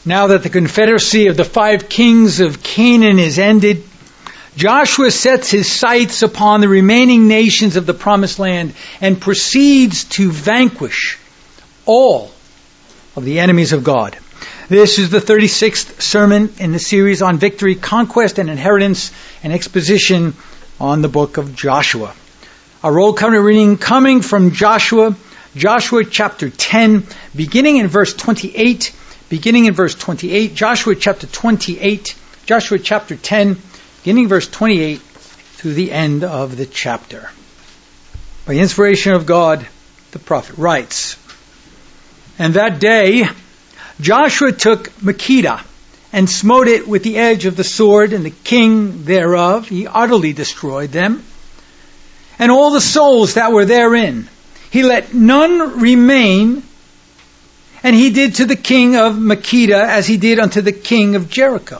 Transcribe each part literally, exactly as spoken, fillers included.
Now that the confederacy of the five kings of Canaan is ended, Joshua sets his sights upon the remaining nations of the promised land and proceeds to vanquish all of the enemies of God. This is the thirty-sixth sermon in the series on victory, conquest, and inheritance, and exposition on the book of Joshua. Our Old Covenant reading coming from Joshua, Joshua chapter ten, beginning in verse twenty-eight, beginning in verse twenty-eight, Joshua chapter twenty-eight, Joshua chapter ten, beginning verse twenty-eight through the end of the chapter. By inspiration of God, the prophet writes, "And that day Joshua took Makkedah and smote it with the edge of the sword, and the king thereof he utterly destroyed them, and all the souls that were therein. He let none remain, and he did to the king of Makkedah as he did unto the king of Jericho.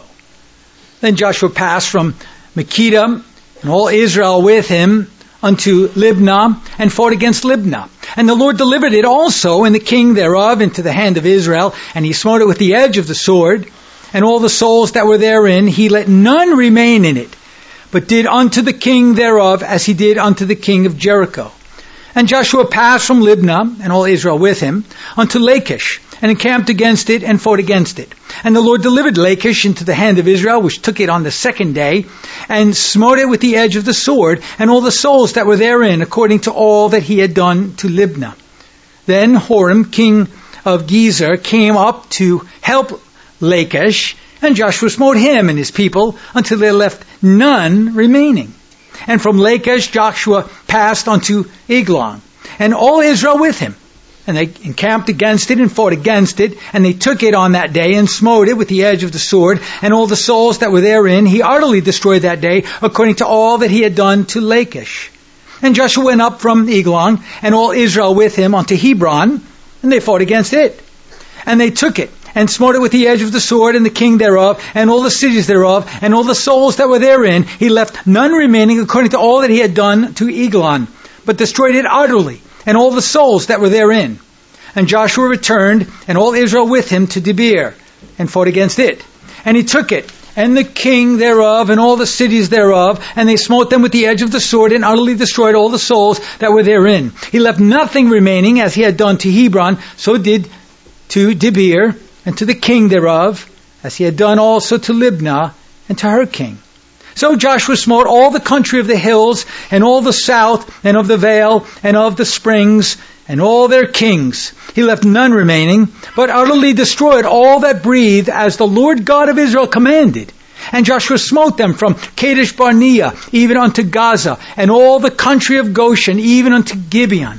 Then Joshua passed from Makkedah, and all Israel with him, unto Libnah, and fought against Libnah. And the Lord delivered it also, and the king thereof, into the hand of Israel, and he smote it with the edge of the sword, and all the souls that were therein, he let none remain in it, but did unto the king thereof as he did unto the king of Jericho. And Joshua passed from Libnah, and all Israel with him, unto Lachish, and encamped against it, and fought against it. And the Lord delivered Lachish into the hand of Israel, which took it on the second day, and smote it with the edge of the sword, and all the souls that were therein, according to all that he had done to Libnah. Then Horam, king of Gezer, came up to help Lachish, and Joshua smote him and his people, until there left none remaining. And from Lachish Joshua passed unto Eglon, and all Israel with him. And they encamped against it and fought against it, and they took it on that day and smote it with the edge of the sword, and all the souls that were therein he utterly destroyed that day, according to all that he had done to Lachish. And Joshua went up from Eglon, and all Israel with him, unto Hebron, and they fought against it. And they took it, and smote it with the edge of the sword, and the king thereof, and all the cities thereof, and all the souls that were therein. He left none remaining, according to all that he had done to Eglon, but destroyed it utterly, and all the souls that were therein. And Joshua returned, and all Israel with him, to Debir, and fought against it. And he took it, and the king thereof, and all the cities thereof, and they smote them with the edge of the sword, and utterly destroyed all the souls that were therein. He left nothing remaining, as he had done to Hebron, so did to Debir, and to the king thereof, as he had done also to Libnah, and to her king. So Joshua smote all the country of the hills, and all the south, and of the vale, and of the springs, and all their kings. He left none remaining, but utterly destroyed all that breathed, as the Lord God of Israel commanded. And Joshua smote them from Kadesh Barnea, even unto Gaza, and all the country of Goshen, even unto Gibeon.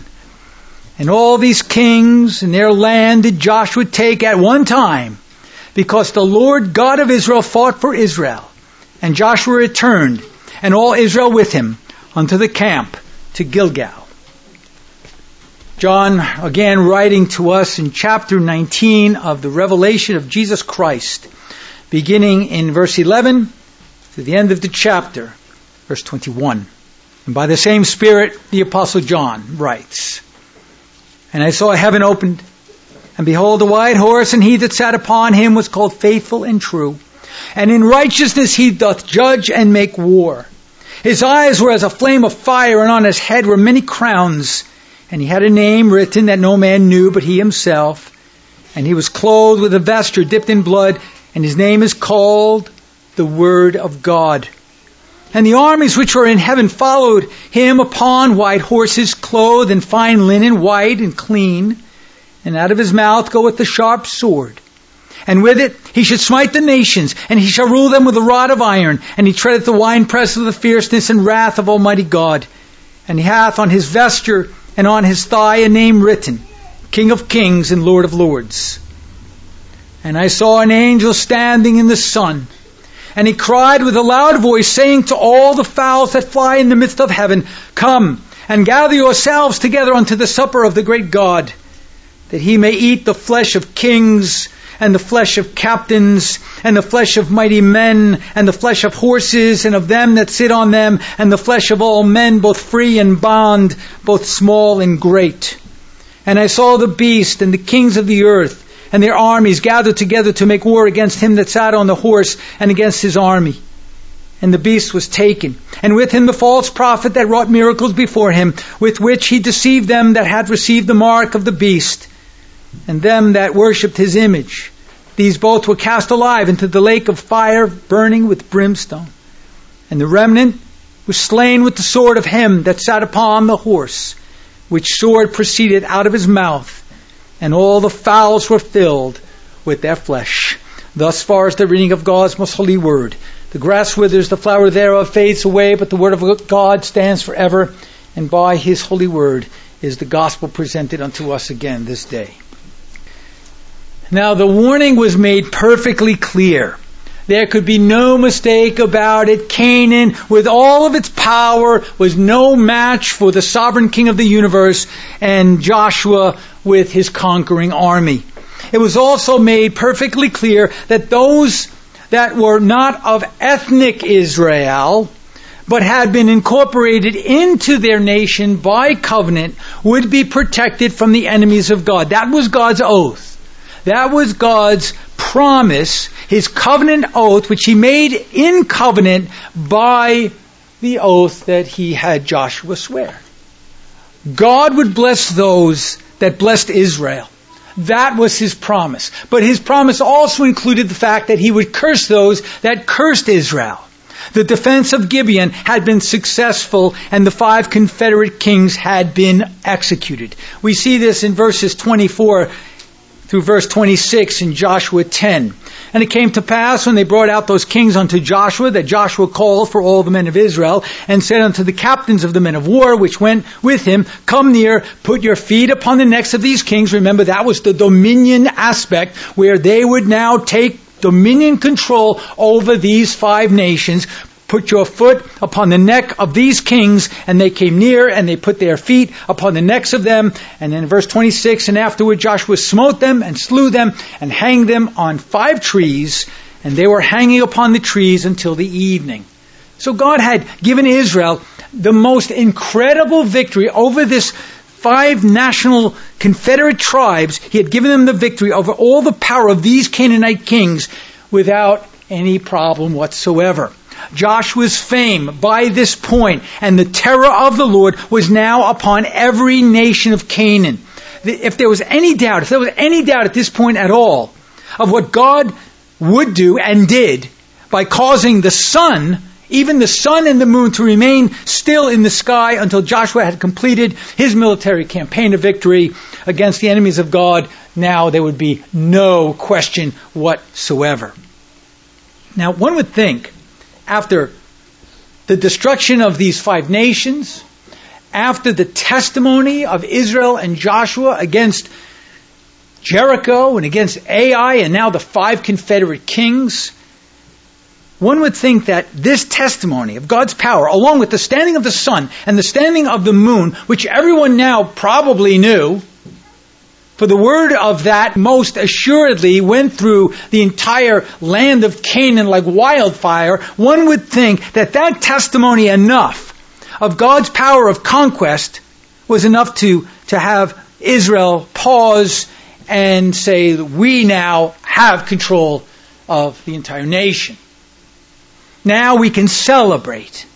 And all these kings and their land did Joshua take at one time, because the Lord God of Israel fought for Israel. And Joshua returned, and all Israel with him, unto the camp to Gilgal." John, again writing to us in chapter nineteen of the revelation of Jesus Christ, beginning in verse eleven to the end of the chapter, verse twenty-one. And by the same Spirit, the Apostle John writes, "And I saw heaven opened, and behold a white horse, and he that sat upon him was called Faithful and True. And in righteousness he doth judge and make war. His eyes were as a flame of fire, and on his head were many crowns. And he had a name written that no man knew but he himself. And he was clothed with a vesture dipped in blood, and his name is called the Word of God. And the armies which were in heaven followed him upon white horses, clothed in fine linen, white and clean. And out of his mouth goeth the sharp sword. And with it he should smite the nations, and he shall rule them with a rod of iron. And he treadeth the winepress of the fierceness and wrath of Almighty God. And he hath on his vesture and on his thigh a name written, King of Kings and Lord of Lords. And I saw an angel standing in the sun. And he cried with a loud voice, saying to all the fowls that fly in the midst of heaven, Come, and gather yourselves together unto the supper of the great God, that he may eat the flesh of kings, and the flesh of captains, and the flesh of mighty men, and the flesh of horses, and of them that sit on them, and the flesh of all men, both free and bond, both small and great. And I saw the beast and the kings of the earth, and their armies gathered together to make war against him that sat on the horse and against his army. And the beast was taken, and with him the false prophet that wrought miracles before him, with which he deceived them that had received the mark of the beast, and them that worshipped his image. These both were cast alive into the lake of fire, burning with brimstone. And the remnant was slain with the sword of him that sat upon the horse, which sword proceeded out of his mouth, and all the fowls were filled with their flesh. Thus far is the reading of God's most holy word. The grass withers, the flower thereof fades away, but the word of God stands forever. And by his holy word is the gospel presented unto us again this day. Now the warning was made perfectly clear. There could be no mistake about it. Canaan, with all of its power, was no match for the sovereign king of the universe, and Joshua with his conquering army. It was also made perfectly clear that those that were not of ethnic Israel, but had been incorporated into their nation by covenant, would be protected from the enemies of God. That was God's oath. That was God's promise, his covenant oath, which he made in covenant by the oath that he had Joshua swear. God would bless those that blessed Israel. That was his promise. But his promise also included the fact that he would curse those that cursed Israel. The defense of Gibeon had been successful, and the five Confederate kings had been executed. We see this in verses twenty-four through verse twenty-six in Joshua ten. And it came to pass, when they brought out those kings unto Joshua, that Joshua called for all the men of Israel, and said unto the captains of the men of war, which went with him, Come near, put your feet upon the necks of these kings. Remember, that was the dominion aspect, where they would now take dominion control over these five nations. Put your foot upon the neck of these kings. And they came near, and they put their feet upon the necks of them. And then in verse twenty-six, and afterward Joshua smote them and slew them and hanged them on five trees. And they were hanging upon the trees until the evening. So God had given Israel the most incredible victory over this five national Confederate tribes. He had given them the victory over all the power of these Canaanite kings without any problem whatsoever. Joshua's fame by this point and the terror of the Lord was now upon every nation of Canaan. If there was any doubt, if there was any doubt at this point at all of what God would do and did by causing the sun, even the sun and the moon, to remain still in the sky until Joshua had completed his military campaign of victory against the enemies of God, now there would be no question whatsoever. Now, one would think, after the destruction of these five nations, after the testimony of Israel and Joshua against Jericho and against Ai and now the five Confederate kings, one would think that this testimony of God's power, along with the standing of the sun and the standing of the moon, which everyone now probably knew, for the word of that most assuredly went through the entire land of Canaan like wildfire, one would think that that testimony enough of God's power of conquest was enough to, to have Israel pause and say, we now have control of the entire nation. Now we can celebrate.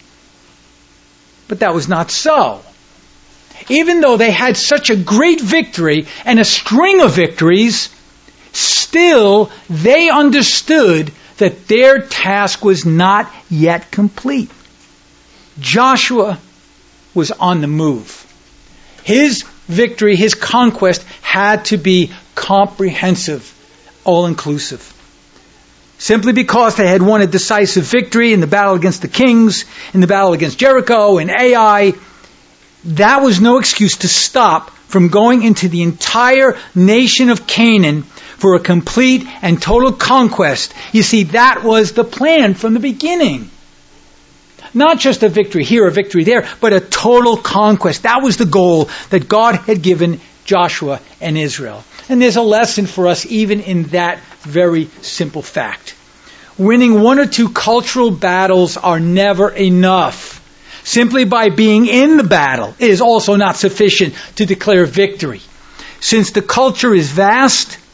But that was not so. Even though they had such a great victory and a string of victories, still they understood that their task was not yet complete. Joshua was on the move. His victory, his conquest, had to be comprehensive, all-inclusive. Simply because they had won a decisive victory in the battle against the kings, in the battle against Jericho and Ai, that was no excuse to stop from going into the entire nation of Canaan for a complete and total conquest. You see, that was the plan from the beginning. Not just a victory here, a victory there, but a total conquest. That was the goal that God had given Joshua and Israel. And there's a lesson for us even in that very simple fact. Winning one or two cultural battles are never enough. Simply by being in the battle is also not sufficient to declare victory. Since the culture is vast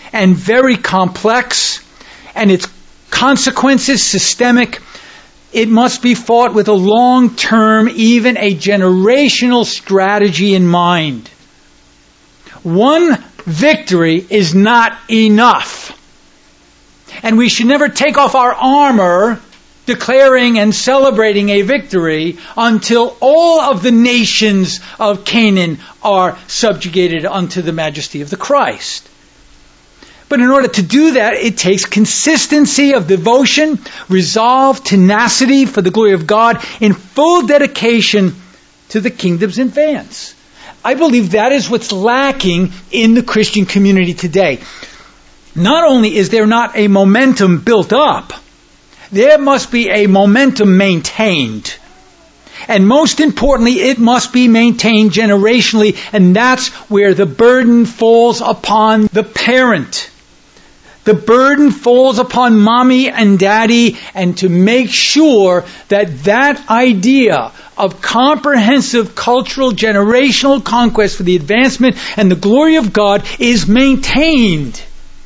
and very complex, and its consequences systemic. It must be fought with a long-term, even a generational strategy in mind. One victory is not enough. And we should never take off our armor declaring and celebrating a victory until all of the nations of Canaan are subjugated unto the majesty of the Christ. But in order to do that, it takes consistency of devotion, resolve, tenacity for the glory of God, in full dedication to the kingdom's advance. I believe that is what's lacking in the Christian community today. Not only is there not a momentum built up, there must be a momentum maintained. And most importantly, it must be maintained generationally, and that's where the burden falls upon the parent. The burden falls upon mommy and daddy, and to make sure that that idea of comprehensive cultural generational conquest for the advancement and the glory of God is maintained.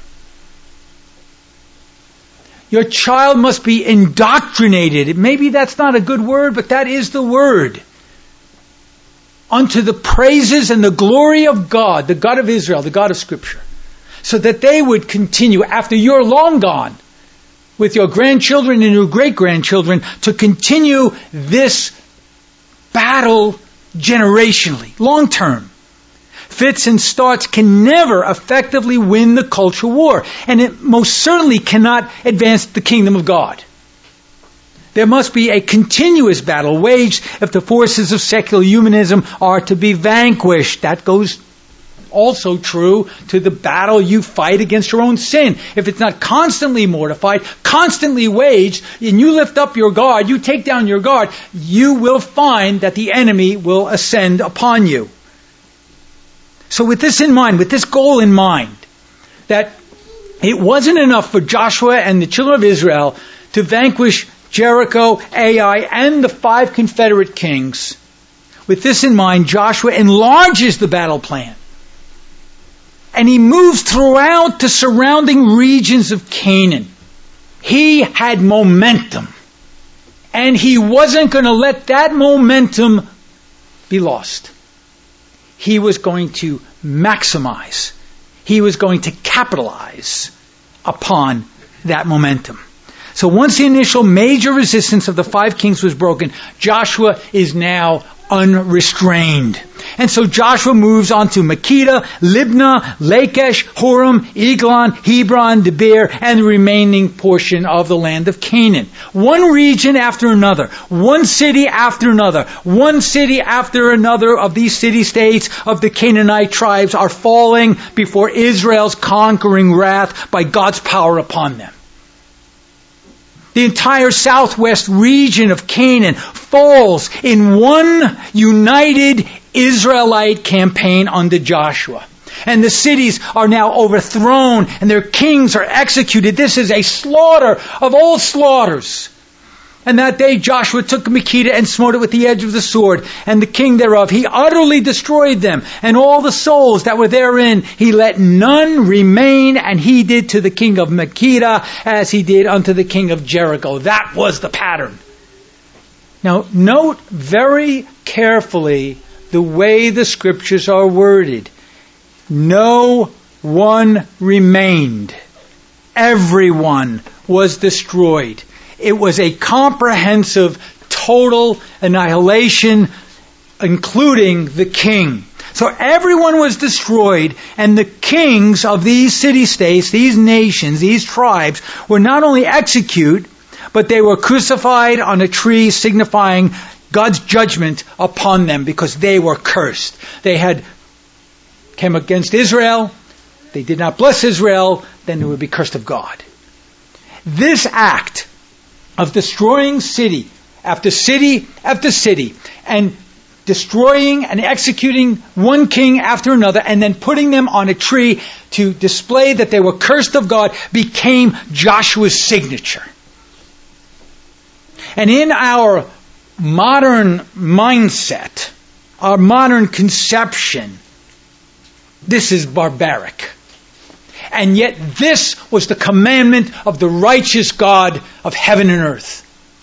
Your child must be indoctrinated. Maybe that's not a good word, but that is the word. Unto the praises and the glory of God, the God of Israel, the God of Scripture. So that they would continue, after you're long gone, with your grandchildren and your great-grandchildren, to continue this battle generationally, long-term. Fits and starts can never effectively win the culture war, and it most certainly cannot advance the kingdom of God. There must be a continuous battle waged if the forces of secular humanism are to be vanquished. That goes also true to the battle you fight against your own sin. If it's not constantly mortified, constantly waged, and you lift up your guard, you take down your guard, you will find that the enemy will ascend upon you. So with this in mind, with this goal in mind, that it wasn't enough for Joshua and the children of Israel to vanquish Jericho, Ai, and the five confederate kings. With this in mind, Joshua enlarges the battle plan. And he moves throughout the surrounding regions of Canaan. He had momentum. And he wasn't going to let that momentum be lost. He was going to maximize. He was going to capitalize upon that momentum. So once the initial major resistance of the five kings was broken, Joshua is now unrestrained. And so Joshua moves on to Makkedah, Libnah, Lachish, Horam, Eglon, Hebron, Debir, and the remaining portion of the land of Canaan. One region after another, one city after another, one city after another of these city-states of the Canaanite tribes are falling before Israel's conquering wrath by God's power upon them. The entire southwest region of Canaan falls in one united Israelite campaign under Joshua. And the cities are now overthrown and their kings are executed. This is a slaughter of all slaughters. And that day Joshua took Makkedah and smote it with the edge of the sword, and the king thereof. He utterly destroyed them, and all the souls that were therein. He let none remain, and he did to the king of Makkedah as he did unto the king of Jericho. That was the pattern. Now, note very carefully the way the scriptures are worded. No one remained. Everyone was destroyed. It was a comprehensive, total annihilation, including the king. So everyone was destroyed, and the kings of these city-states, these nations, these tribes, were not only executed, but they were crucified on a tree, signifying God's judgment upon them, because they were cursed. They had came against Israel, they did not bless Israel, then they would be cursed of God. This act of destroying city after city after city, and destroying and executing one king after another, and then putting them on a tree to display that they were cursed of God, became Joshua's signature. And in our modern mindset, our modern conception, this is barbaric. And yet this was the commandment of the righteous God of heaven and earth.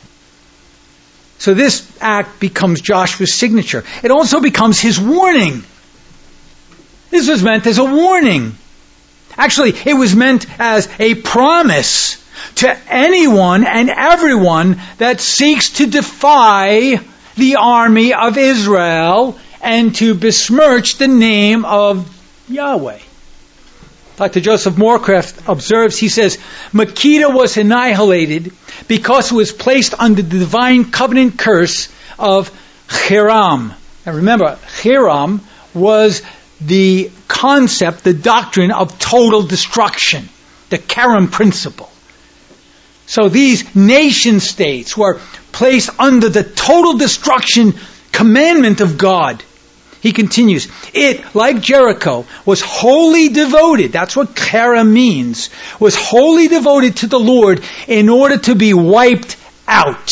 So this act becomes Joshua's signature. It also becomes his warning. This was meant as a warning. Actually, it was meant as a promise to anyone and everyone that seeks to defy the army of Israel and to besmirch the name of Yahweh. Doctor Joseph Moorcraft observes, he says, Makkedah was annihilated because it was placed under the divine covenant curse of Hiram. Now remember, Hiram was the concept, the doctrine of total destruction, the Karam principle. So these nation states were placed under the total destruction commandment of God. He continues, it, like Jericho, was wholly devoted, that's what Kara means, was wholly devoted to the Lord in order to be wiped out.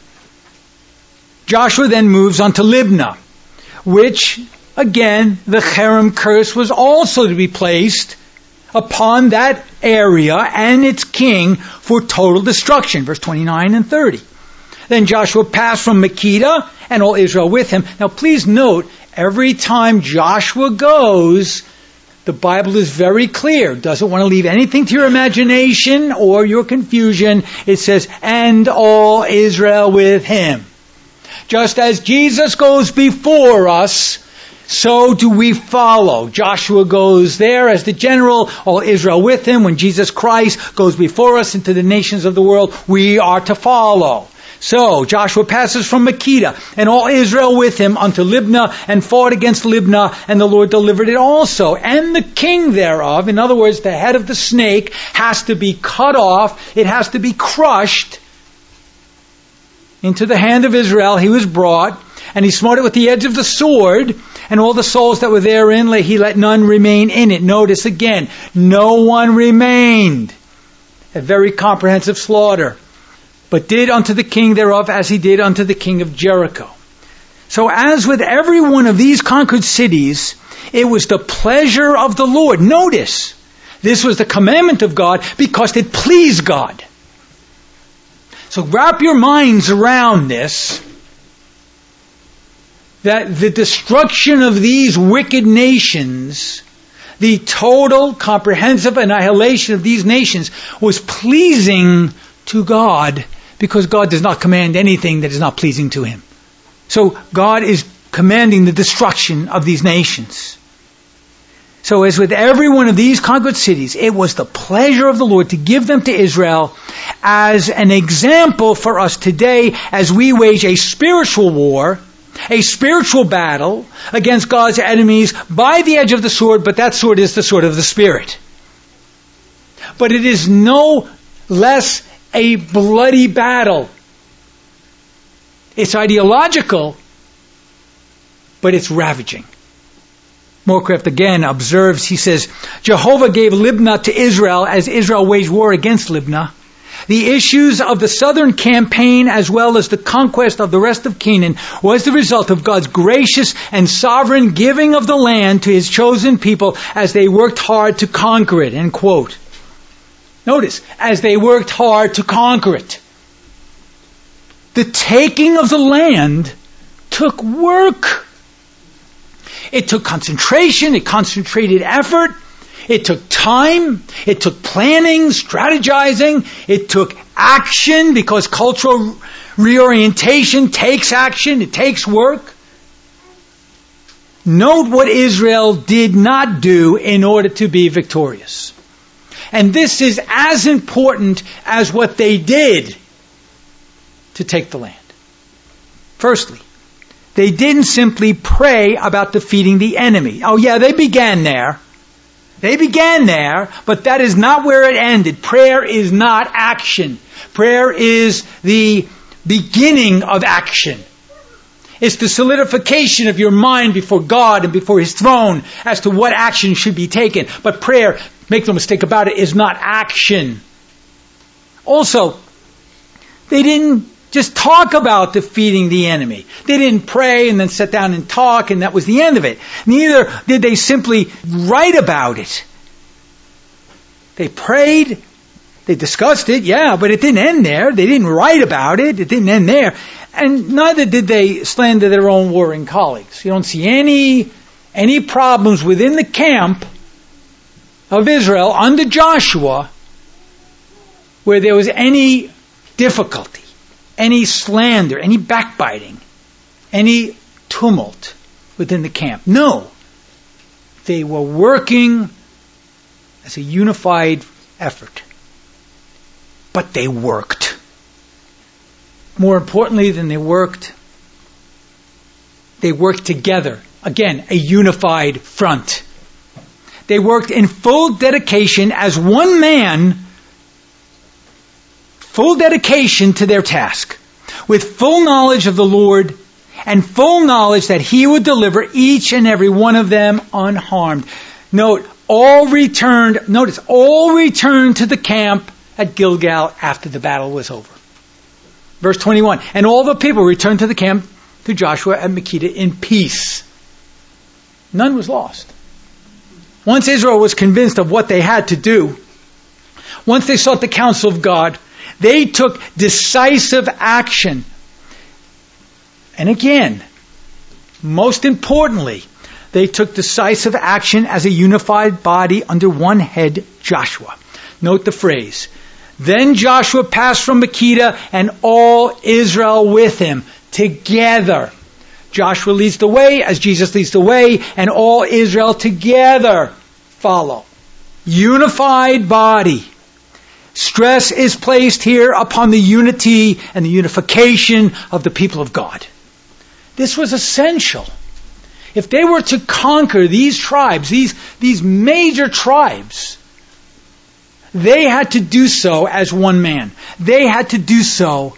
Joshua then moves on to Libnah, which, again, the Cherem curse was also to be placed upon that area and its king for total destruction. Verse twenty-nine and thirty. Then Joshua passed from Makkedah and all Israel with him. Now please note, every time Joshua goes, the Bible is very clear. Doesn't want to leave anything to your imagination or your confusion. It says, and all Israel with him. Just as Jesus goes before us, so do we follow. Joshua goes there as the general, all Israel with him. When Jesus Christ goes before us into the nations of the world, we are to follow. So Joshua passes from Makkedah and all Israel with him unto Libnah and fought against Libnah, and the Lord delivered it also. And the king thereof, in other words, the head of the snake, has to be cut off. It has to be crushed. Into the hand of Israel he was brought, and he smote it with the edge of the sword, and all the souls that were therein, he let none remain in it. Notice again, no one remained. A very comprehensive slaughter. But did unto the king thereof as he did unto the king of Jericho. So as with every one of these conquered cities, it was the pleasure of the Lord. Notice, this was the commandment of God because it pleased God. So wrap your minds around this, that the destruction of these wicked nations, the total comprehensive annihilation of these nations, was pleasing to God, because God does not command anything that is not pleasing to him. So God is commanding the destruction of these nations. So as with every one of these conquered cities, it was the pleasure of the Lord to give them to Israel as an example for us today as we wage a spiritual war, a spiritual battle against God's enemies by the edge of the sword, but that sword is the sword of the Spirit. But it is no less a bloody battle. It's ideological, but it's ravaging. Moorcraft again observes, he says, Jehovah gave Libnah to Israel as Israel waged war against Libnah. The issues of the southern campaign as well as the conquest of the rest of Canaan was the result of God's gracious and sovereign giving of the land to his chosen people as they worked hard to conquer it. End quote. Notice, as they worked hard to conquer it. The taking of the land took work. It took concentration, it concentrated effort, it took time, it took planning, strategizing, it took action, because cultural reorientation takes action, it takes work. Note what Israel did not do in order to be victorious. And this is as important as what they did to take the land. Firstly, they didn't simply pray about defeating the enemy. Oh yeah, they began there. They began there, but that is not where it ended. Prayer is not action. Prayer is the beginning of action. It's the solidification of your mind before God and before His throne as to what action should be taken. But prayer, make no mistake about it, is not action. Also, they didn't just talk about defeating the enemy. They didn't pray and then sit down and talk and that was the end of it. Neither did they simply write about it. They prayed. They discussed it, yeah, but it didn't end there. They didn't write about it. It didn't end there. And neither did they slander their own warring colleagues. You don't see any, any problems within the camp of Israel under Joshua where there was any difficulty, any slander, any backbiting, any tumult within the camp. No. They were working as a unified effort. But they worked. More importantly than they worked, they worked together. Again, a unified front. They worked in full dedication as one man, full dedication to their task, with full knowledge of the Lord and full knowledge that He would deliver each and every one of them unharmed. Note, all returned, notice, all returned to the camp at Gilgal after the battle was over. Verse twenty-one, and all the people returned to the camp to Joshua at Makkedah in peace. None was lost. Once Israel was convinced of what they had to do, once they sought the counsel of God, they took decisive action. And again, most importantly, they took decisive action as a unified body under one head, Joshua. Note the phrase, then Joshua passed from Makkedah and all Israel with him, together. Joshua leads the way as Jesus leads the way, and all Israel together follow. Unified body. Stress is placed here upon the unity and the unification of the people of God. This was essential. If they were to conquer these tribes, these, these major tribes, they had to do so as one man. They had to do so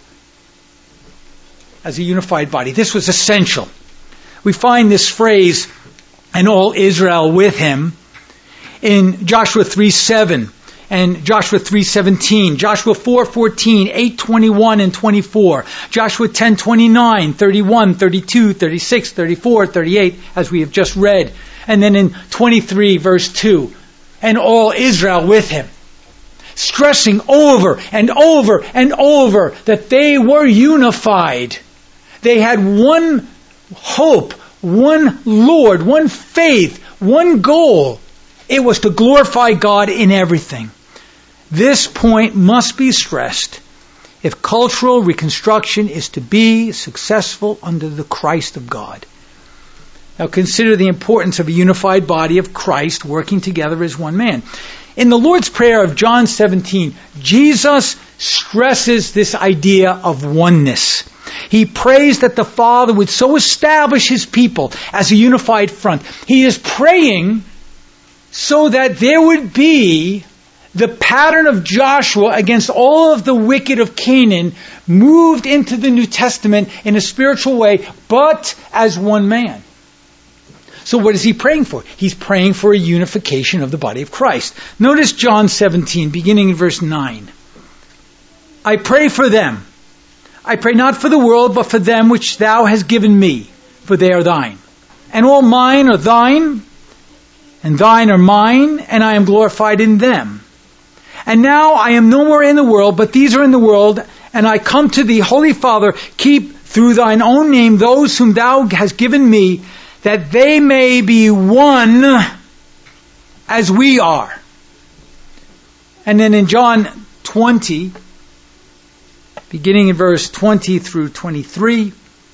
as a unified body. This was essential. We find this phrase, and all Israel with him, in Joshua three seven and Joshua three seventeen, Joshua four fourteen, eight twenty-one and twenty-four, Joshua ten twenty-nine, thirty-one, thirty-two, thirty-six, thirty-four, thirty-eight, as we have just read. And then in twenty-three verse two, and all Israel with him. Stressing over and over and over that they were unified. They had one hope, one Lord, one faith, one goal. It was to glorify God in everything. This point must be stressed if cultural reconstruction is to be successful under the Christ of God. Now consider the importance of a unified body of Christ working together as one man. In the Lord's Prayer of John seventeen, Jesus stresses this idea of oneness. He prays that the Father would so establish His people as a unified front. He is praying so that there would be the pattern of Joshua against all of the wicked of Canaan moved into the New Testament in a spiritual way, but as one man. So what is he praying for? He's praying for a unification of the body of Christ. Notice John seventeen, beginning in verse nine. I pray for them. I pray not for the world, but for them which thou hast given me, for they are thine. And all mine are thine, and thine are mine, and I am glorified in them. And now I am no more in the world, but these are in the world, and I come to thee, Holy Father, keep through thine own name those whom thou hast given me, that they may be one as we are. And then in John twenty, beginning in verse twenty through twenty-three,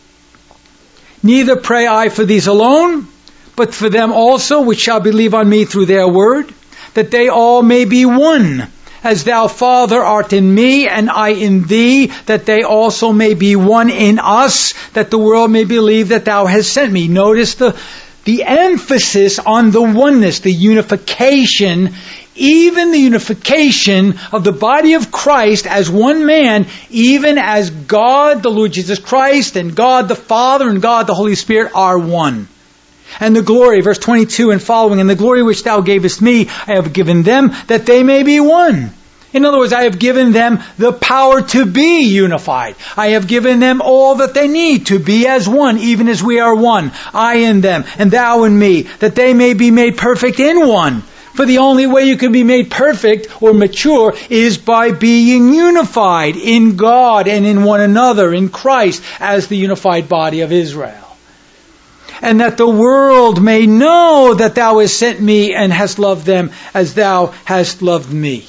neither pray I for these alone, but for them also which shall believe on me through their word, that they all may be one, as thou, Father, art in me, and I in thee, that they also may be one in us, that the world may believe that thou hast sent me. Notice the, the emphasis on the oneness, the unification, even the unification of the body of Christ as one man, even as God, the Lord Jesus Christ, and God the Father, and God the Holy Spirit are one. And the glory, verse twenty-two and following, and the glory which thou gavest me, I have given them, that they may be one. In other words, I have given them the power to be unified. I have given them all that they need to be as one, even as we are one. I in them, and thou in me, that they may be made perfect in one, For the only way you can be made perfect or mature is by being unified in God and in one another, in Christ, as the unified body of Israel. And that the world may know that thou hast sent me and hast loved them as thou hast loved me.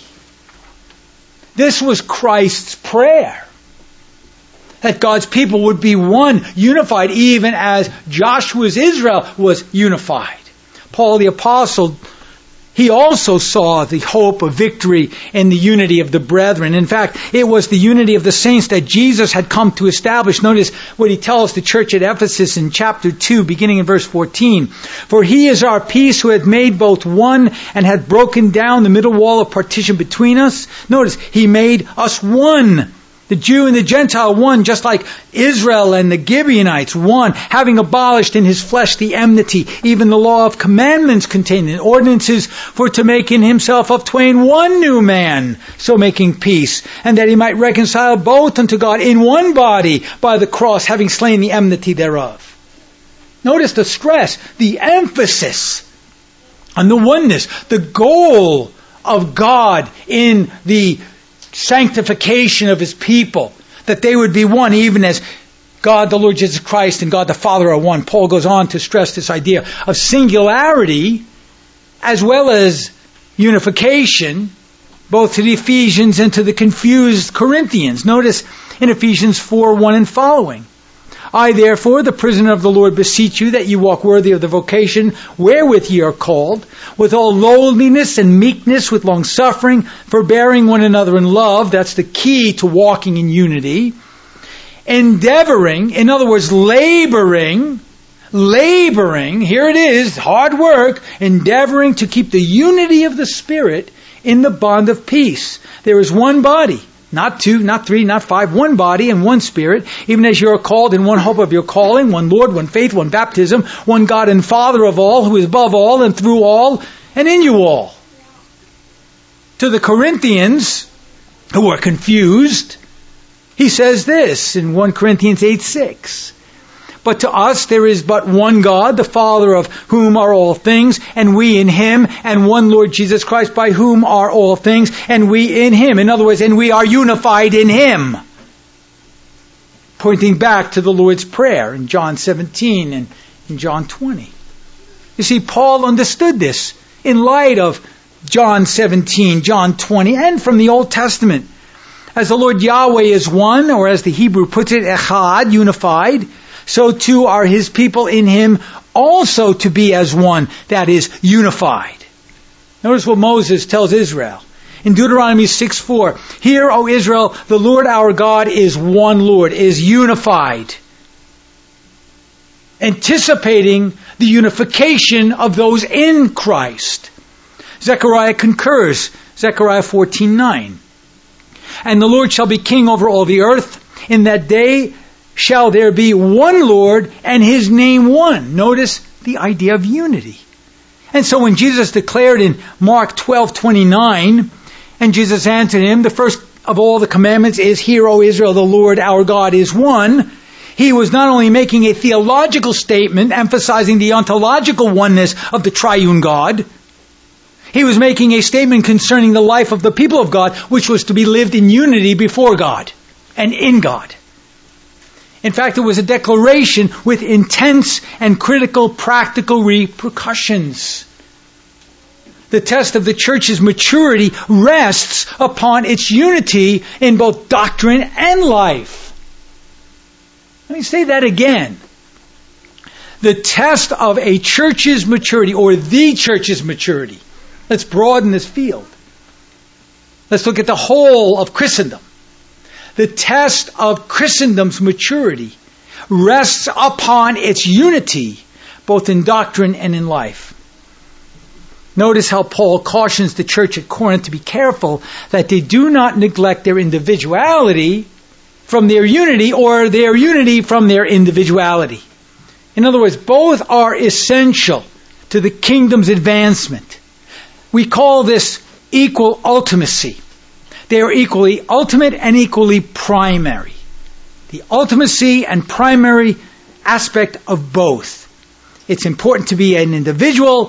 This was Christ's prayer. That God's people would be one, unified, even as Joshua's Israel was unified. Paul the Apostle, he also saw the hope of victory in the unity of the brethren. In fact, it was the unity of the saints that Jesus had come to establish. Notice what he tells the church at Ephesus in chapter two, beginning in verse fourteen. For he is our peace, who hath made both one and hath broken down the middle wall of partition between us. Notice, he made us one. The Jew and the Gentile one, just like Israel and the Gibeonites one, having abolished in his flesh the enmity, even the law of commandments contained in ordinances, for to make in himself of twain one new man, so making peace, and that he might reconcile both unto God in one body by the cross, having slain the enmity thereof. Notice the stress, the emphasis on the oneness, the goal of God in the sanctification of his people, that they would be one, even as God the Lord Jesus Christ and God the Father are one. Paul goes on to stress this idea of singularity as well as unification, both to the Ephesians and to the confused Corinthians. Notice in Ephesians four, one and following. I therefore, the prisoner of the Lord, beseech you that you walk worthy of the vocation wherewith ye are called, with all lowliness and meekness, with long suffering, forbearing one another in love. That's the key to walking in unity. Endeavoring, in other words, laboring, laboring, here it is, hard work, endeavoring to keep the unity of the Spirit in the bond of peace. There is one body. Not two, not three, not five, one body and one Spirit, even as you are called in one hope of your calling, one Lord, one faith, one baptism, one God and Father of all, who is above all and through all and in you all. To the Corinthians, who are confused, he says this in First Corinthians eight, six. But to us there is but one God, the Father of whom are all things, and we in him, and one Lord Jesus Christ, by whom are all things, and we in him. In other words, and we are unified in him. Pointing back to the Lord's Prayer in John seventeen and in John twenty. You see, Paul understood this in light of John seventeen, John twenty, and from the Old Testament. As the Lord Yahweh is one, or as the Hebrew puts it, echad, unified, so too are his people in him also to be as one, that is, unified. Notice what Moses tells Israel. In Deuteronomy six four, Hear, O Israel, the Lord our God is one Lord, is unified. Anticipating the unification of those in Christ. Zechariah concurs, Zechariah fourteen nine. And the Lord shall be king over all the earth. In that day shall there be one Lord and his name one. Notice the idea of unity. And so when Jesus declared in Mark twelve twenty-nine, and Jesus answered him, the first of all the commandments is, Hear, O Israel, the Lord our God is one. He was not only making a theological statement emphasizing the ontological oneness of the triune God, he was making a statement concerning the life of the people of God, which was to be lived in unity before God and in God. In fact, it was a declaration with intense and critical practical repercussions. The test of the church's maturity rests upon its unity in both doctrine and life. Let me say that again. The test of a church's maturity, or the church's maturity. Let's broaden this field. Let's look at the whole of Christendom. The test of Christendom's maturity rests upon its unity, both in doctrine and in life. Notice how Paul cautions the church at Corinth to be careful that they do not neglect their individuality from their unity, or their unity from their individuality. In other words, both are essential to the kingdom's advancement. We call this equal ultimacy. They are equally ultimate and equally primary. The ultimacy and primary aspect of both. It's important to be an individual,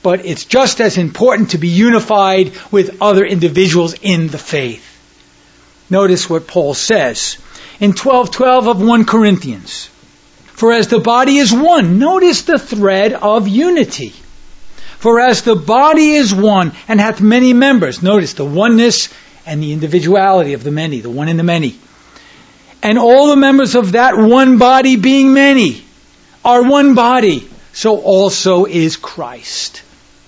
but it's just as important to be unified with other individuals in the faith. Notice what Paul says in twelve twelve of First Corinthians. For as the body is one, notice the thread of unity. For as the body is one and hath many members, notice the oneness and the individuality of the many, the one in the many. And all the members of that one body, being many, are one body, so also is Christ.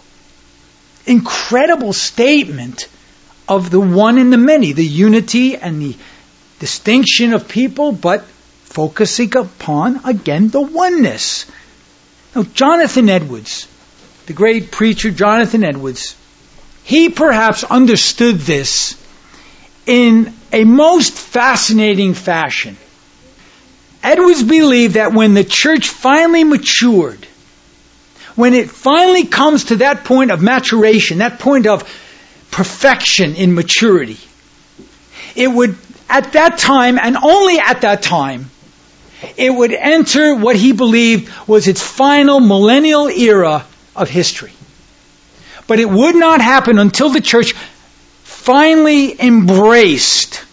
Incredible statement of the one in the many, the unity and the distinction of people, but focusing upon, again, the oneness. Now, Jonathan Edwards, the great preacher Jonathan Edwards, he perhaps understood this in a most fascinating fashion. Edwards believed that when the church finally matured, when it finally comes to that point of maturation, that point of perfection in maturity, it would, at that time, and only at that time, it would enter what he believed was its final millennial era of history. But it would not happen until the church finally embraced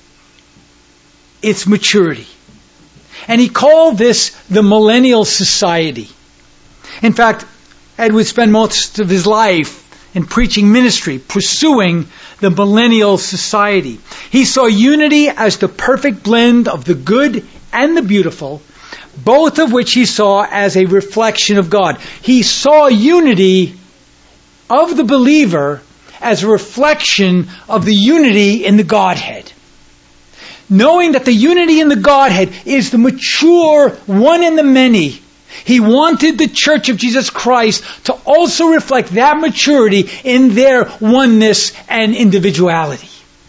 its maturity. And he called this the millennial society. In fact, Edwards spent most of his life in preaching ministry, pursuing the millennial society. He saw unity as the perfect blend of the good and the beautiful, both of which he saw as a reflection of God. He saw unity of the believer as a reflection of the unity in the Godhead. Knowing that the unity in the Godhead is the mature one in the many, he wanted the Church of Jesus Christ to also reflect that maturity in their oneness and individuality.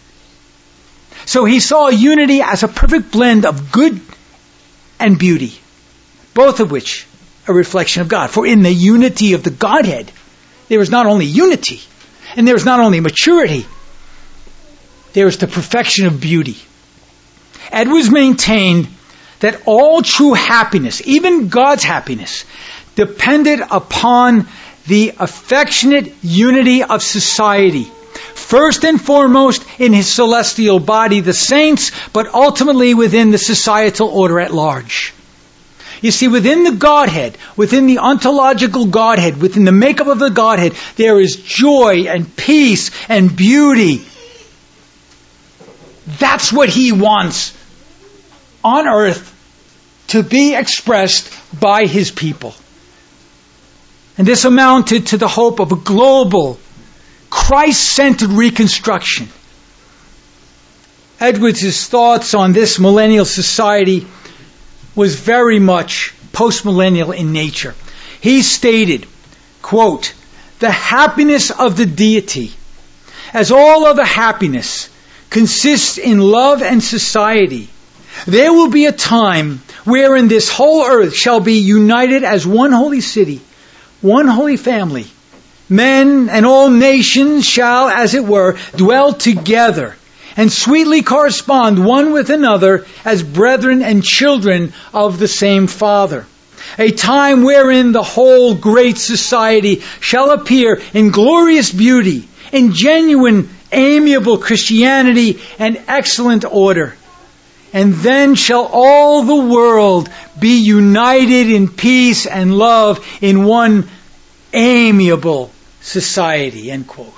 So he saw unity as a perfect blend of good and beauty, both of which are a reflection of God. For in the unity of the Godhead, there is not only unity, and there is not only maturity, there is the perfection of beauty. Edwards maintained that all true happiness, even God's happiness, depended upon the affectionate unity of society. First and foremost in his celestial body, the saints, but ultimately within the societal order at large. You see, within the Godhead, within the ontological Godhead, within the makeup of the Godhead, there is joy and peace and beauty. That's what he wants on earth to be expressed by his people. And this amounted to the hope of a global, Christ-centered reconstruction. Edwards' thoughts on this millennial society was very much post-millennial in nature. He stated, quote, "The happiness of the deity, as all other happiness, consists in love and society. There will be a time wherein this whole earth shall be united as one holy city, one holy family. Men and all nations shall, as it were, dwell together and sweetly correspond one with another as brethren and children of the same Father. A time wherein the whole great society shall appear in glorious beauty, in genuine, amiable Christianity and excellent order. And then shall all the world be united in peace and love in one amiable society." End quote.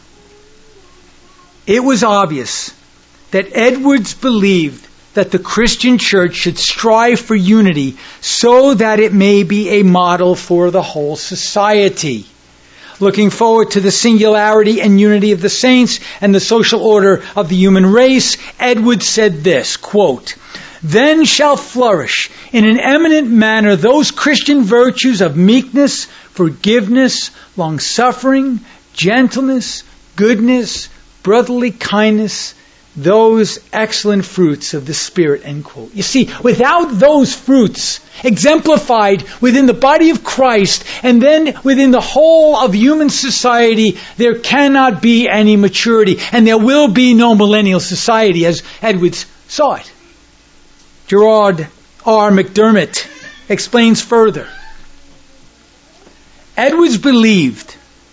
It was obvious that Edwards believed that the Christian church should strive for unity so that it may be a model for the whole society. Looking forward to the singularity and unity of the saints and the social order of the human race, Edwards said this, quote, "Then shall flourish in an eminent manner those Christian virtues of meekness, forgiveness, long-suffering, gentleness, goodness, brotherly kindness, those excellent fruits of the Spirit." End quote. You see, without those fruits exemplified within the body of Christ and then within the whole of human society, there cannot be any maturity, and there will be no millennial society as Edwards saw it. Gerard R. McDermott explains further. Edwards believed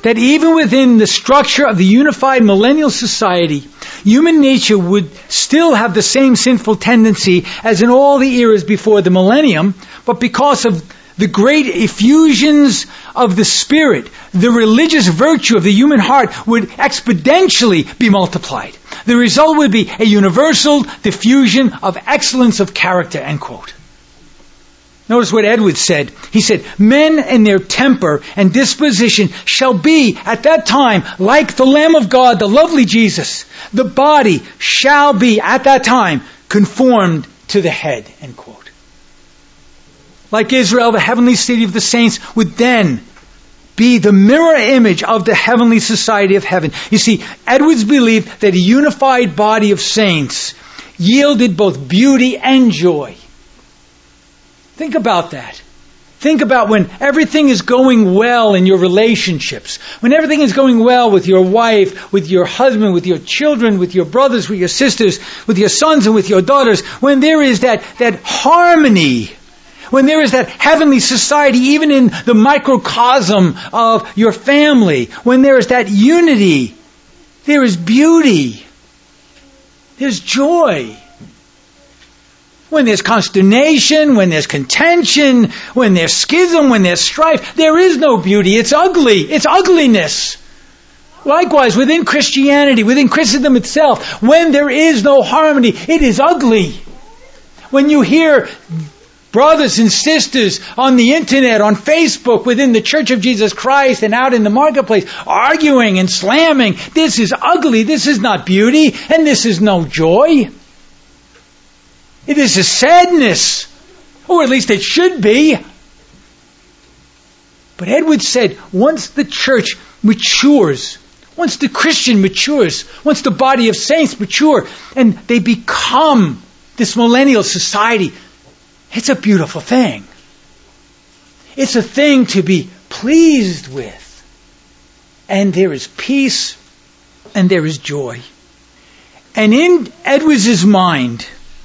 that even within the structure of the unified millennial society, human nature would still have the same sinful tendency as in all the eras before the millennium, but because of the great effusions of the Spirit, the religious virtue of the human heart would exponentially be multiplied. The result would be a universal diffusion of excellence of character, end quote. Notice what Edwards said. He said, men in their temper and disposition shall be, at that time, like the Lamb of God, the lovely Jesus. The body shall be, at that time, conformed to the head, end quote. Like Israel, the heavenly city of the saints would then be the mirror image of the heavenly society of heaven. You see, Edwards believed that a unified body of saints yielded both beauty and joy. Think about that. Think about when everything is going well in your relationships, when everything is going well with your wife, with your husband, with your children, with your brothers, with your sisters, with your sons and with your daughters, when there is that, that harmony, when there is that heavenly society, even in the microcosm of your family, when there is that unity, there is beauty, there's joy. When there's consternation, when there's contention, when there's schism, when there's strife, there is no beauty. It's ugly. It's ugliness. Likewise, within Christianity, within Christendom itself, when there is no harmony, it is ugly. When you hear brothers and sisters on the internet, on Facebook, within the Church of Jesus Christ and out in the marketplace, arguing and slamming, this is ugly, this is not beauty, and this is no joy. It is a sadness, or at least it should be. But Edwards said, once the church matures, once the Christian matures, once the body of saints mature, and they become this millennial society, it's a beautiful thing. It's a thing to be pleased with. And there is peace, and there is joy. And in Edwards' mind,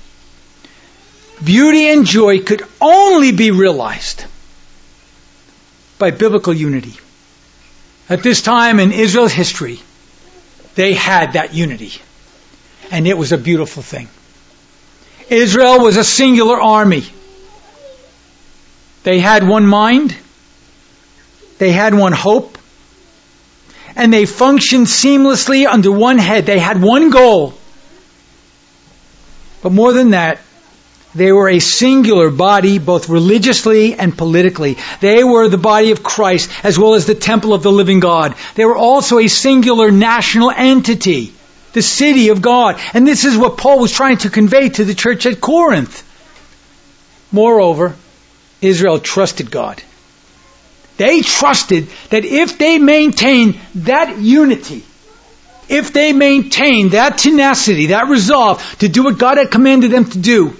beauty and joy could only be realized by biblical unity. At this time in Israel's history, they had that unity. And it was a beautiful thing. Israel was a singular army. They had one mind. They had one hope. And they functioned seamlessly under one head. They had one goal. But more than that, they were a singular body, both religiously and politically. They were the body of Christ, as well as the temple of the living God. They were also a singular national entity, the city of God. And this is what Paul was trying to convey to the church at Corinth. Moreover, Israel trusted God. They trusted that if they maintained that unity, if they maintained that tenacity, that resolve to do what God had commanded them to do,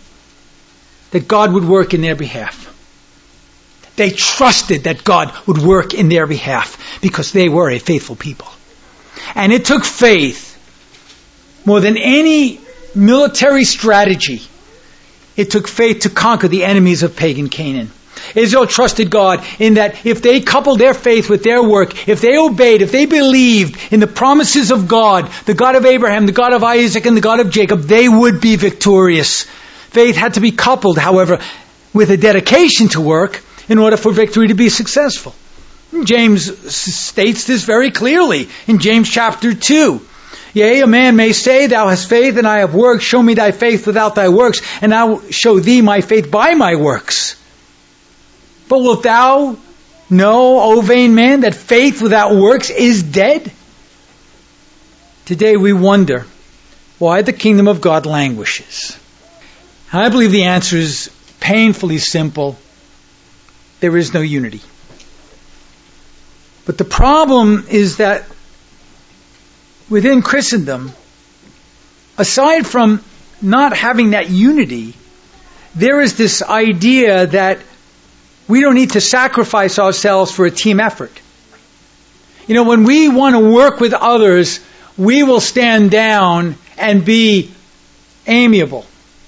that God would work in their behalf. They trusted that God would work in their behalf because they were a faithful people. And it took faith more than any military strategy. It took faith to conquer the enemies of pagan Canaan. Israel trusted God in that if they coupled their faith with their work, if they obeyed, if they believed in the promises of God, the God of Abraham, the God of Isaac, and the God of Jacob, they would be victorious. Faith had to be coupled, however, with a dedication to work in order for victory to be successful. James states this very clearly in James chapter two. Yea, a man may say, thou hast faith and I have works. Show me thy faith without thy works, and I will show thee my faith by my works. But wilt thou know, O vain man, that faith without works is dead? Today we wonder why the kingdom of God languishes. I believe the answer is painfully simple. There is no unity. But the problem is that within Christendom, aside from not having that unity, there is this idea that we don't need to sacrifice ourselves for a team effort. You know, when we want to work with others, we will stand down and be amiable.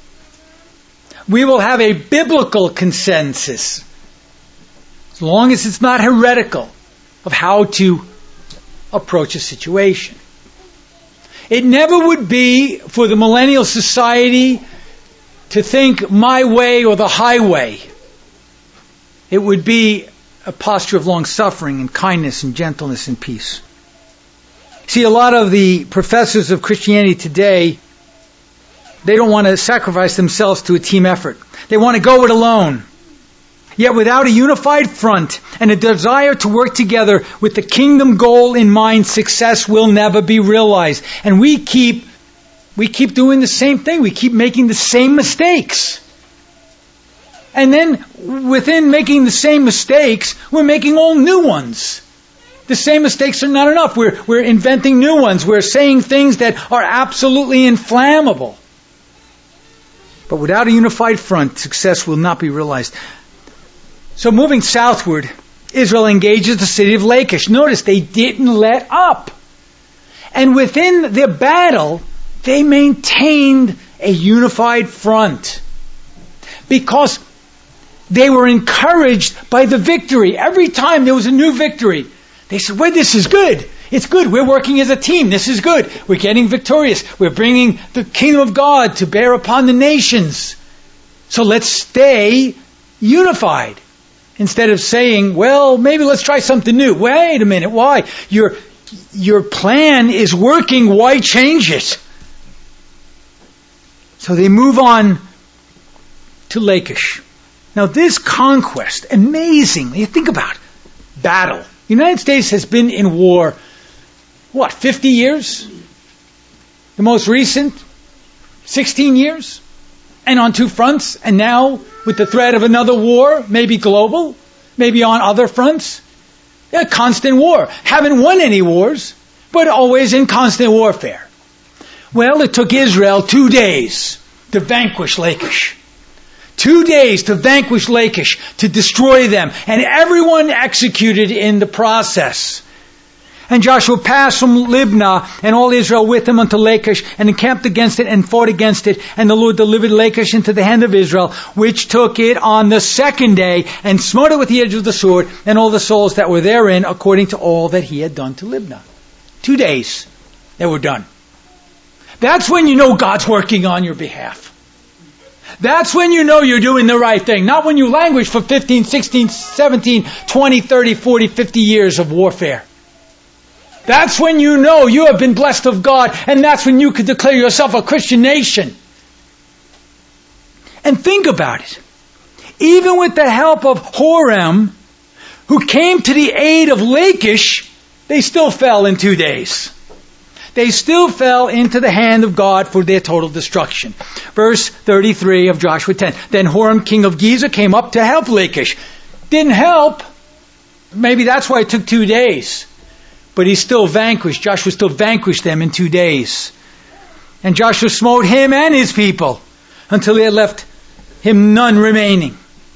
We will have a biblical consensus, as long as it's not heretical. of how to approach a situation. It never would be for the millennial society to think my way or the highway. It would be a posture of long-suffering and kindness and gentleness and peace. See, a lot of the professors of Christianity today, they don't want to sacrifice themselves to a team effort. They want to go it alone. Yet without a unified front and a desire to work together with the kingdom goal in mind, success will never be realized. And we keep, we keep doing the same thing. We keep making the same mistakes. And then within making the same mistakes, we're making all new ones. The same mistakes are not enough. We're, we're inventing new ones. We're saying things that are absolutely inflammable. But without a unified front, success will not be realized. So moving southward, Israel engages the city of Lachish. Notice they didn't let up. And within their battle, they maintained a unified front. Because they were encouraged by the victory. Every time there was a new victory, they said, well, this is good. It's good. We're working as a team. This is good. We're getting victorious. We're bringing the kingdom of God to bear upon the nations. So let's stay unified. Instead of saying, well, maybe let's try something new. Wait a minute. Why? Your, your plan is working. Why change it? So they move on to Lachish. Now this conquest, amazingly, think about it, battle. The United States has been in war, what, fifty years? The most recent, sixteen years? And on two fronts, and now with the threat of another war, maybe global, maybe on other fronts. A constant war. Haven't won any wars, but always in constant warfare. Well, it took Israel two days to vanquish Lachish. Two days to vanquish Lachish, to destroy them, and everyone executed in the process. And Joshua passed from Libnah, and all Israel with him unto Lachish, and encamped against it, and fought against it. And the Lord delivered Lachish into the hand of Israel, which took it on the second day, and smote it with the edge of the sword, and all the souls that were therein, according to all that he had done to Libnah. Two days, they were done. That's when you know God's working on your behalf. That's when you know you're doing the right thing. Not when you languish for fifteen, sixteen, seventeen, twenty, thirty, forty, fifty years of warfare. That's when you know you have been blessed of God, and that's when you can declare yourself a Christian nation. And think about it. Even with the help of Horam, who came to the aid of Lachish, they still fell in two days. They still fell into the hand of God for their total destruction. Verse thirty-three of Joshua ten. Then Horam, king of Gezer, came up to help Lachish. Didn't help. Maybe that's why it took two days. But he still vanquished. Joshua still vanquished them in two days. And Joshua smote him and his people until he had left him none remaining.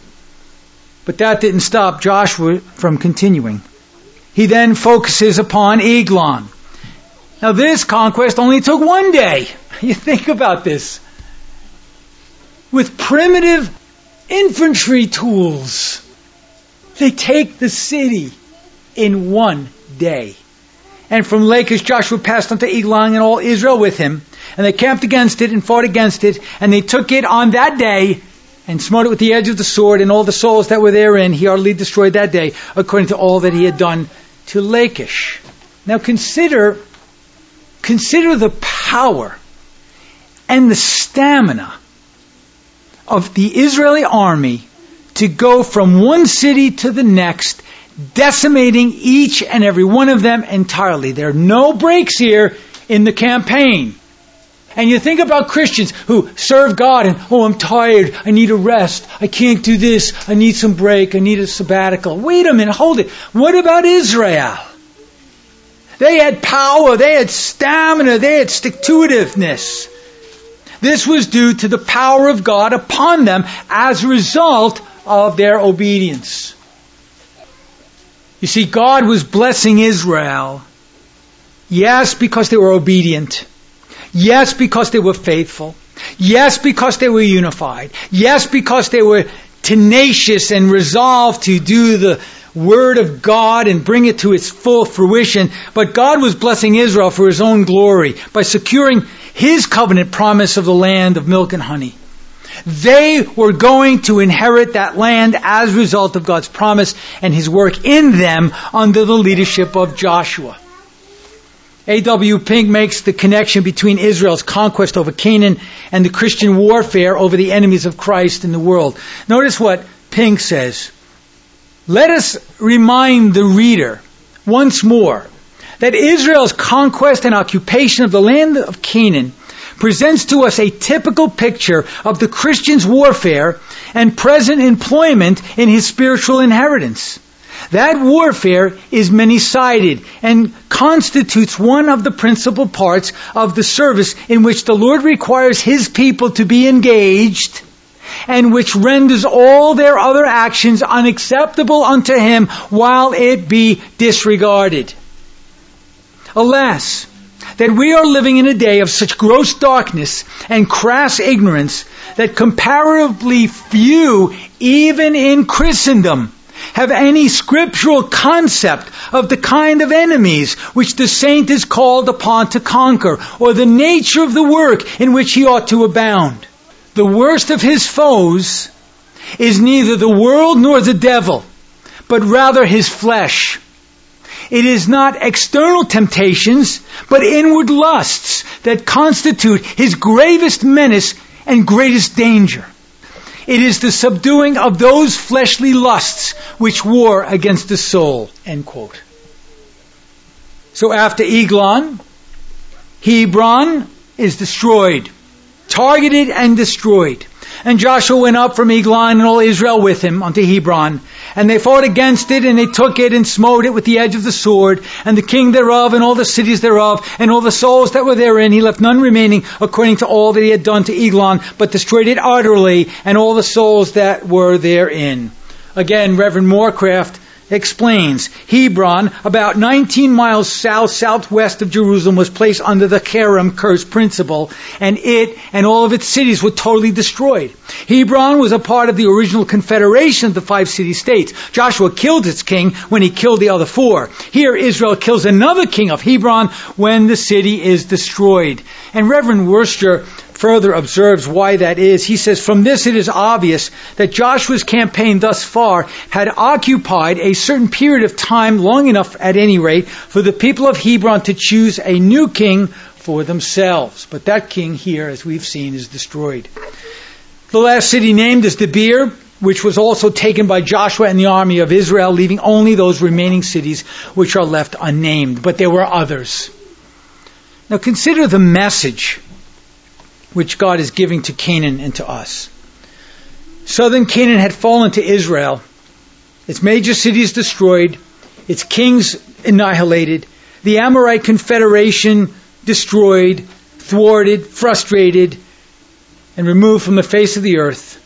But that didn't stop Joshua from continuing. He then focuses upon Eglon. Now this conquest only took one day. You think about this. With primitive infantry tools, they take the city in one day. And from Lachish Joshua passed unto Eglon, and all Israel with him. And they camped against it and fought against it. And they took it on that day and smote it with the edge of the sword. And all the souls that were therein he utterly destroyed that day, according to all that he had done to Lachish. Now consider, consider the power and the stamina of the Israeli army to go from one city to the next, decimating each and every one of them entirely. There are no breaks here in the campaign. And you think about Christians who serve God and, oh, I'm tired, I need a rest, I can't do this, I need some break, I need a sabbatical. Wait a minute, hold it. What about Israel? They had power, they had stamina, they had stick-to-itiveness. This was due to the power of God upon them as a result of their obedience. You see, God was blessing Israel, yes, because they were obedient. Yes, because they were faithful. Yes, because they were unified. Yes, because they were tenacious and resolved to do the word of God and bring it to its full fruition. But God was blessing Israel for his own glory by securing his covenant promise of the land of milk and honey. They were going to inherit that land as a result of God's promise and his work in them under the leadership of Joshua. A W Pink makes the connection between Israel's conquest over Canaan and the Christian warfare over the enemies of Christ in the world. Notice what Pink says. Let us remind the reader once more that Israel's conquest and occupation of the land of Canaan presents to us a typical picture of the Christian's warfare and present employment in his spiritual inheritance. That warfare is many-sided and constitutes one of the principal parts of the service in which the Lord requires his people to be engaged, and which renders all their other actions unacceptable unto him while it be disregarded. Alas, that we are living in a day of such gross darkness and crass ignorance that comparatively few, even in Christendom, have any scriptural concept of the kind of enemies which the saint is called upon to conquer, or the nature of the work in which he ought to abound. The worst of his foes is neither the world nor the devil, but rather his flesh. It is not external temptations, but inward lusts that constitute his gravest menace and greatest danger. It is the subduing of those fleshly lusts which war against the soul. End quote. So after Eglon, Hebron is destroyed, targeted and destroyed. And Joshua went up from Eglon and all Israel with him unto Hebron. And they fought against it, and they took it and smote it with the edge of the sword, and the king thereof, and all the cities thereof, and all the souls that were therein. He left none remaining according to all that he had done to Eglon, but destroyed it utterly, and all the souls that were therein. Again, Reverend Moorcraft explains, Hebron, about nineteen miles south, southwest of Jerusalem, was placed under the Kerem curse principle, and it and all of its cities were totally destroyed. Hebron was a part of the original confederation of the five city-states. Joshua killed its king when he killed the other four. Here, Israel kills another king of Hebron when the city is destroyed. And Reverend Worcester further observes why that is. He says, from this it is obvious that Joshua's campaign thus far had occupied a certain period of time, long enough at any rate, for the people of Hebron to choose a new king for themselves. But that king here, as we've seen, is destroyed. The last city named is Debir, which was also taken by Joshua and the army of Israel, leaving only those remaining cities which are left unnamed. But there were others. Now consider the message which God is giving to Canaan and to us. Southern Canaan had fallen to Israel, its major cities destroyed, its kings annihilated, the Amorite confederation destroyed, thwarted, frustrated, and removed from the face of the earth.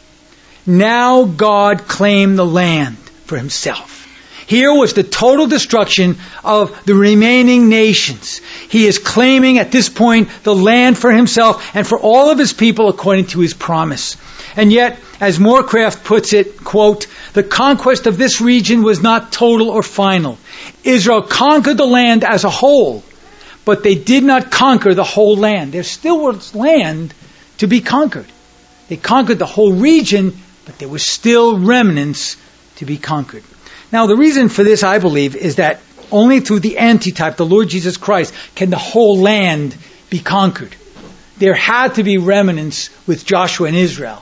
Now God claimed the land for himself. Here was the total destruction of the remaining nations. He is claiming at this point the land for himself and for all of his people according to his promise. And yet, as Moorcraft puts it, quote, the conquest of this region was not total or final. Israel conquered the land as a whole, but they did not conquer the whole land. There still was land to be conquered. They conquered the whole region, but there were still remnants to be conquered. Now, the reason for this, I believe, is that only through the antitype, the Lord Jesus Christ, can the whole land be conquered. There had to be remnants with Joshua and Israel.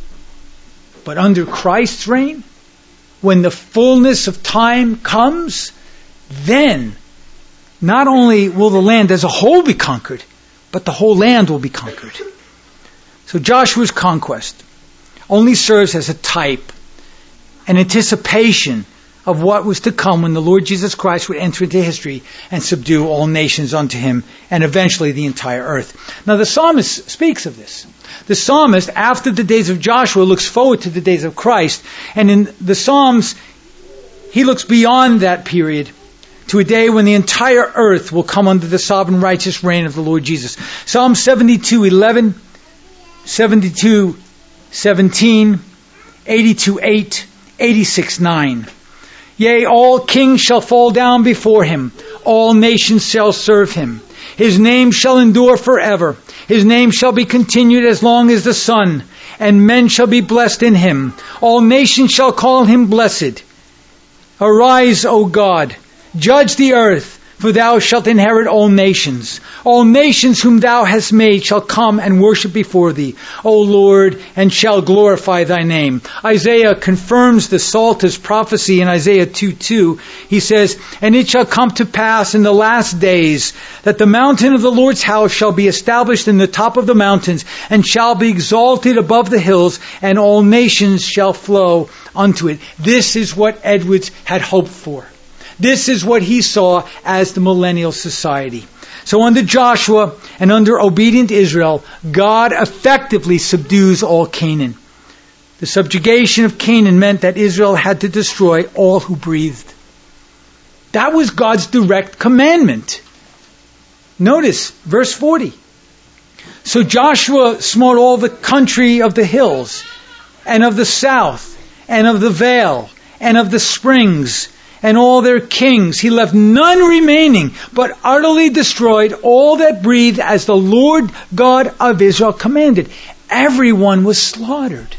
But under Christ's reign, when the fullness of time comes, then not only will the land as a whole be conquered, but the whole land will be conquered. So Joshua's conquest only serves as a type, an anticipation of what was to come when the Lord Jesus Christ would enter into history and subdue all nations unto him, and eventually the entire earth. Now the psalmist speaks of this. The psalmist, after the days of Joshua, looks forward to the days of Christ, and in the Psalms, he looks beyond that period to a day when the entire earth will come under the sovereign righteous reign of the Lord Jesus. Psalm seventy-two eleven, seventy-two seventeen, eighty-two eight, eighty-six nine. Yea, all kings shall fall down before him. All nations shall serve him. His name shall endure forever. His name shall be continued as long as the sun, and men shall be blessed in him. All nations shall call him blessed. Arise, O God, judge the earth, for thou shalt inherit all nations. All nations whom thou hast made shall come and worship before thee, O Lord, and shall glorify thy name. Isaiah confirms the Psalter's prophecy in Isaiah two two. He says, And it shall come to pass in the last days that the mountain of the Lord's house shall be established in the top of the mountains, and shall be exalted above the hills, and all nations shall flow unto it. This is what Edwards had hoped for. This is what he saw as the millennial society. So under Joshua and under obedient Israel, God effectively subdues all Canaan. The subjugation of Canaan meant that Israel had to destroy all who breathed. That was God's direct commandment. Notice verse forty. So Joshua smote all the country of the hills, and of the south, and of the vale, and of the springs, and all their kings. He left none remaining, but utterly destroyed all that breathed, as the Lord God of Israel commanded. Everyone was slaughtered.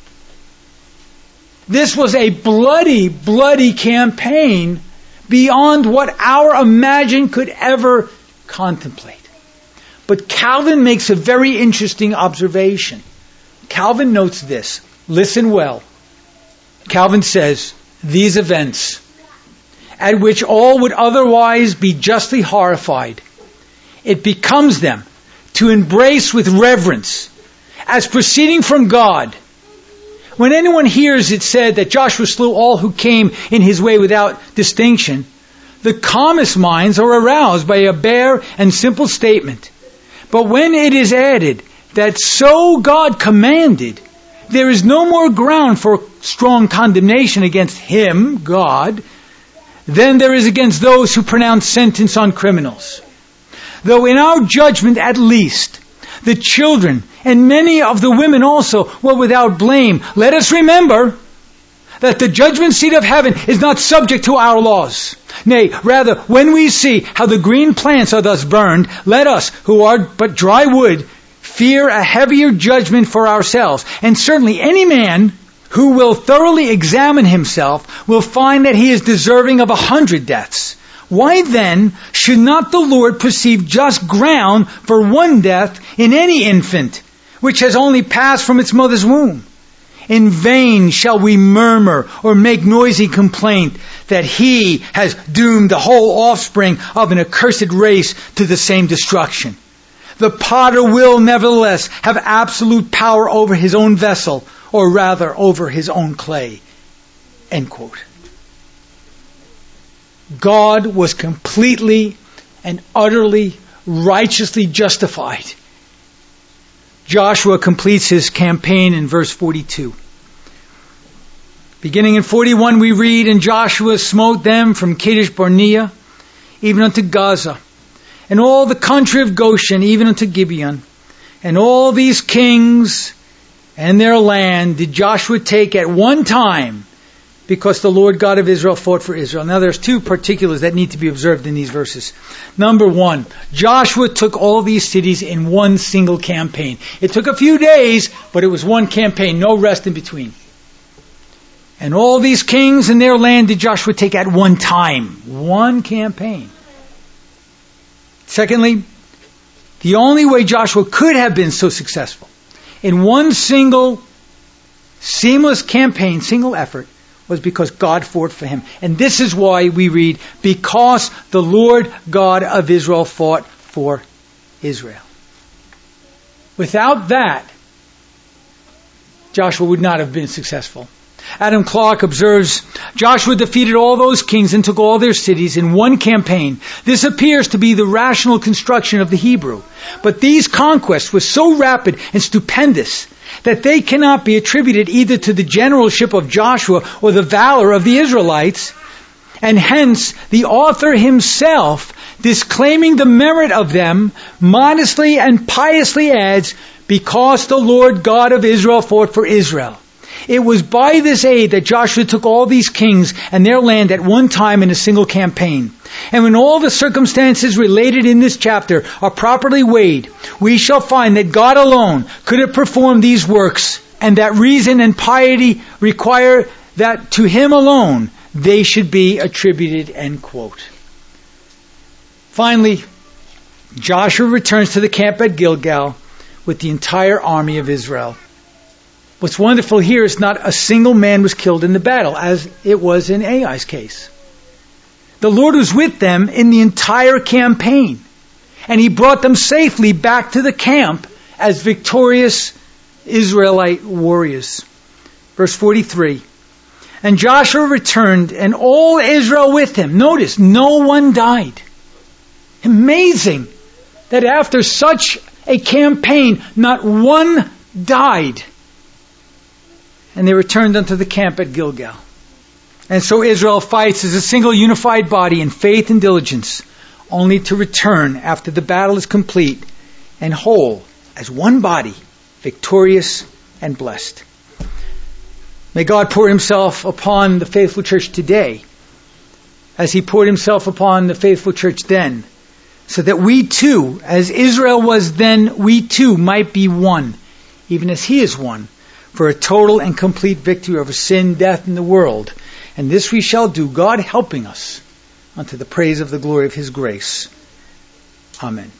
This was a bloody, bloody campaign beyond what our imagination could ever contemplate. But Calvin makes a very interesting observation. Calvin notes this. Listen well. Calvin says, these events, at which all would otherwise be justly horrified, it becomes them to embrace with reverence as proceeding from God. When anyone hears it said that Joshua slew all who came in his way without distinction, the calmest minds are aroused by a bare and simple statement. But when it is added that so God commanded, there is no more ground for strong condemnation against him, God, than there is against those who pronounce sentence on criminals. Though in our judgment at least, the children and many of the women also were without blame, let us remember that the judgment seat of heaven is not subject to our laws. Nay, rather, when we see how the green plants are thus burned, let us, who are but dry wood, fear a heavier judgment for ourselves. And certainly any man who will thoroughly examine himself will find that he is deserving of a hundred deaths. Why then should not the Lord perceive just ground for one death in any infant, which has only passed from its mother's womb? In vain shall we murmur or make noisy complaint that he has doomed the whole offspring of an accursed race to the same destruction. The potter will nevertheless have absolute power over his own vessel, or rather over his own clay. End quote. God was completely and utterly righteously justified. Joshua completes his campaign in verse forty-two. Beginning in forty-one we read, And Joshua smote them from Kadesh Barnea even unto Gaza, and all the country of Goshen even unto Gibeon. And all these kings and their land did Joshua take at one time, because the Lord God of Israel fought for Israel. Now there's two particulars that need to be observed in these verses. Number one, Joshua took all these cities in one single campaign. It took a few days, but it was one campaign, no rest in between. And all these kings and their land did Joshua take at one time. One campaign. Secondly, the only way Joshua could have been so successful in one single seamless campaign, single effort, was because God fought for him. And this is why we read, because the Lord God of Israel fought for Israel. Without that, Joshua would not have been successful. Adam Clarke observes, Joshua defeated all those kings and took all their cities in one campaign. This appears to be the rational construction of the Hebrew. But these conquests were so rapid and stupendous that they cannot be attributed either to the generalship of Joshua or the valor of the Israelites. And hence, the author himself, disclaiming the merit of them, modestly and piously adds, because the Lord God of Israel fought for Israel. It was by this aid that Joshua took all these kings and their land at one time in a single campaign. And when all the circumstances related in this chapter are properly weighed, we shall find that God alone could have performed these works, and that reason and piety require that to Him alone they should be attributed, end quote. Finally, Joshua returns to the camp at Gilgal with the entire army of Israel. What's wonderful here is not a single man was killed in the battle, as it was in Ai's case. The Lord was with them in the entire campaign, and He brought them safely back to the camp as victorious Israelite warriors. Verse forty-three, and Joshua returned, and all Israel with him. Notice, no one died. Amazing that after such a campaign, not one died. And they returned unto the camp at Gilgal. And so Israel fights as a single unified body in faith and diligence, only to return after the battle is complete and whole as one body, victorious and blessed. May God pour Himself upon the faithful church today, as He poured Himself upon the faithful church then, so that we too, as Israel was then, we too might be one, even as He is one, for a total and complete victory over sin, death, and the world. And this we shall do, God helping us, unto the praise of the glory of His grace. Amen.